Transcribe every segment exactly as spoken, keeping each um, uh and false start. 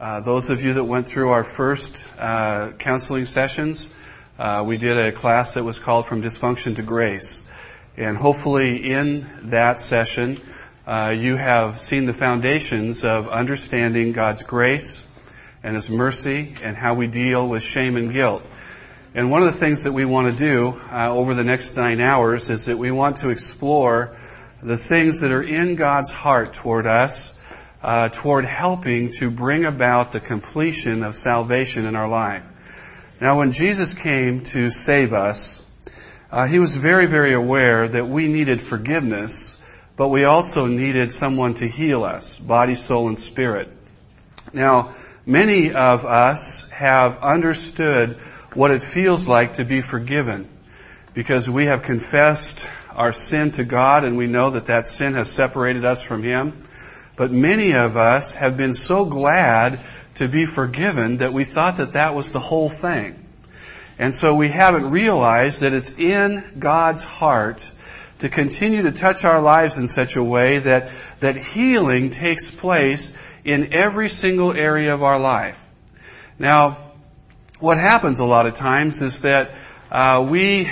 Uh, those of you that went through our first uh, counseling sessions, uh, we did a class that was called From Dysfunction to Grace. And hopefully in that session, uh, you have seen the foundations of understanding God's grace and His mercy and how we deal with shame and guilt. And one of the things that we want to do uh, over the next nine hours is that we want to explore the things that are in God's heart toward us, Uh, toward helping to bring about the completion of salvation in our life. Now, when Jesus came to save us, uh, He was very, very aware that we needed forgiveness, but we also needed someone to heal us, body, soul, and spirit. Now, many of us have understood what it feels like to be forgiven, because we have confessed our sin to God, and we know that that sin has separated us from Him. But many of us have been so glad to be forgiven that we thought that that was the whole thing. And so we haven't realized that it's in God's heart to continue to touch our lives in such a way that, that healing takes place in every single area of our life. Now, what happens a lot of times is that uh, we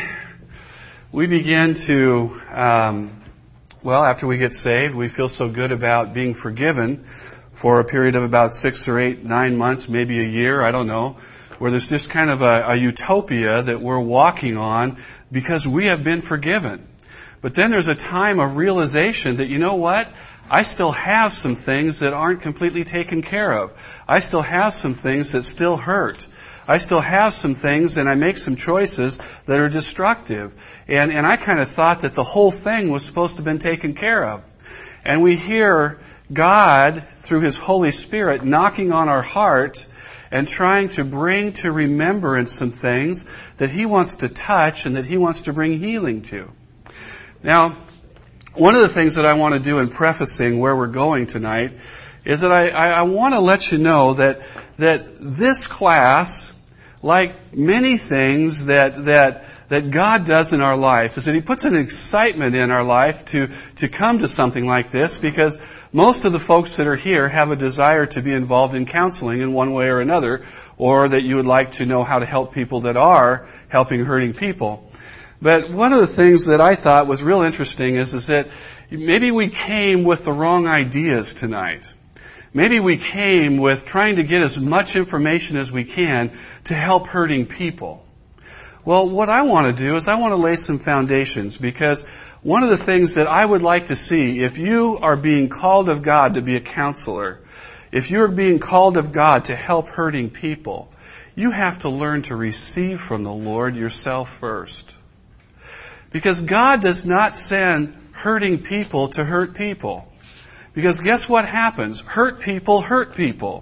we begin to... Um, Well, after we get saved, we feel so good about being forgiven for a period of about six or eight, nine months, maybe a year, I don't know, where there's just kind of a, a utopia that we're walking on because we have been forgiven. But then there's a time of realization that, you know what? I still have some things that aren't completely taken care of. I still have some things that still hurt. I still have some things, and I make some choices that are destructive. And, and I kind of thought that the whole thing was supposed to have been taken care of. And we hear God, through His Holy Spirit, knocking on our heart and trying to bring to remembrance some things that He wants to touch and that He wants to bring healing to. Now, one of the things that I want to do in prefacing where we're going tonight is that I, I, I want to let you know that that this class, like many things that that that God does in our life, is that He puts an excitement in our life to to come to something like this, because most of the folks that are here have a desire to be involved in counseling in one way or another, or that you would like to know how to help people that are helping hurting people. But one of the things that I thought was real interesting is, is that maybe we came with the wrong ideas tonight. Maybe we came with trying to get as much information as we can to help hurting people. Well, what I want to do is I want to lay some foundations, because one of the things that I would like to see, if you are being called of God to be a counselor, if you're being called of God to help hurting people, you have to learn to receive from the Lord yourself first. Because God does not send hurting people to hurt people. Because guess what happens? Hurt people hurt people.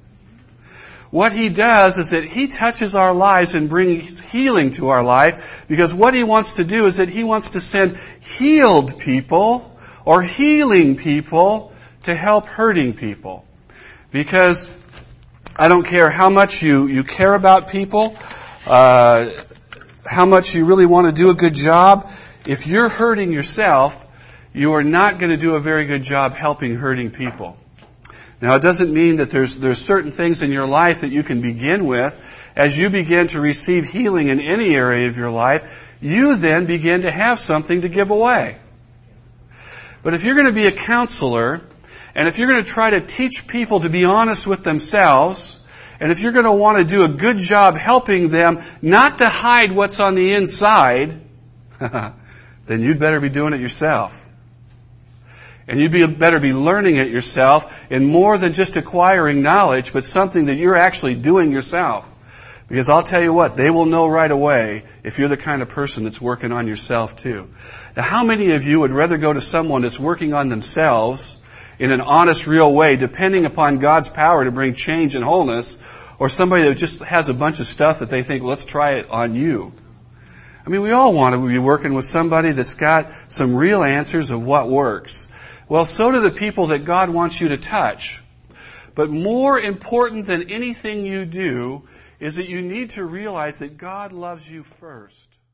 What He does is that He touches our lives and brings healing to our life, because what He wants to do is that He wants to send healed people or healing people to help hurting people. Because I don't care how much you, you care about people, uh, how much you really want to do a good job, if you're hurting yourself, you are not going to do a very good job helping hurting people. Now, it doesn't mean that there's there's certain things in your life that you can begin with. As you begin to receive healing in any area of your life, you then begin to have something to give away. But if you're going to be a counselor, and if you're going to try to teach people to be honest with themselves, and if you're going to want to do a good job helping them not to hide what's on the inside, then you'd better be doing it yourself. And you'd be, better be learning it yourself in more than just acquiring knowledge, but something that you're actually doing yourself. Because I'll tell you what, they will know right away if you're the kind of person that's working on yourself too. Now, how many of you would rather go to someone that's working on themselves in an honest, real way, depending upon God's power to bring change and wholeness, or somebody that just has a bunch of stuff that they think, let's try it on you? I mean, we all want to be working with somebody that's got some real answers of what works. Well, so do the people that God wants you to touch. But more important than anything you do is that you need to realize that God loves you first.